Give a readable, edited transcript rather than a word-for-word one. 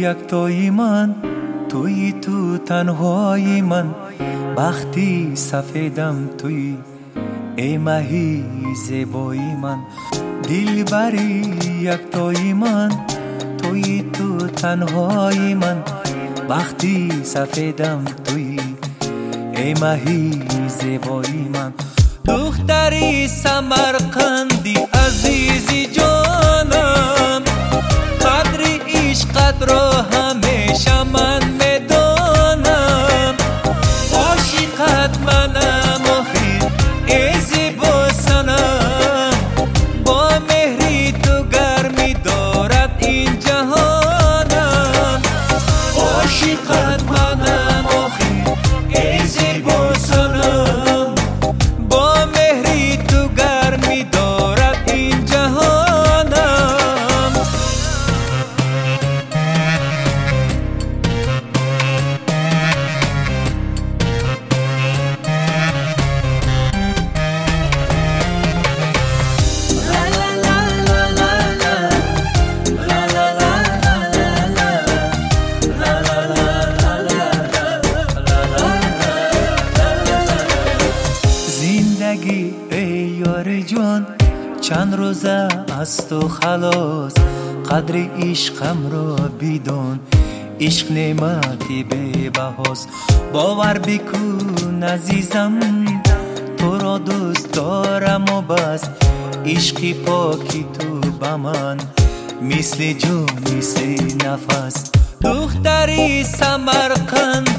یک توی من، توی تو تنهای من، وقتی سفیدم توی ای ماهی زیبای من. دلبری یک توی من، توی تو تنهای من، وقتی سفیدم توی ای ماهی زیبای من. دختری سمرقندی عزیزی جانم، قدر عشقت را همیشه من میدانم. عاشقت منم آخی ای زیبا سنم، با مهری تو گرمی دارد این جهانم. عاشقت منم آخی ای زیبا سنم، با مهری تو گرمی دارد این جهانم. زندگی ای یار جان چند روزه از تو خلاص، قدر عشقم را بدون، عشق نعمتی بی بهاست. باور بکن عزیزم تو را دوست دارم و بس، عشق پاکی تو به من مثل جون مثل نفس. دختری سمرقند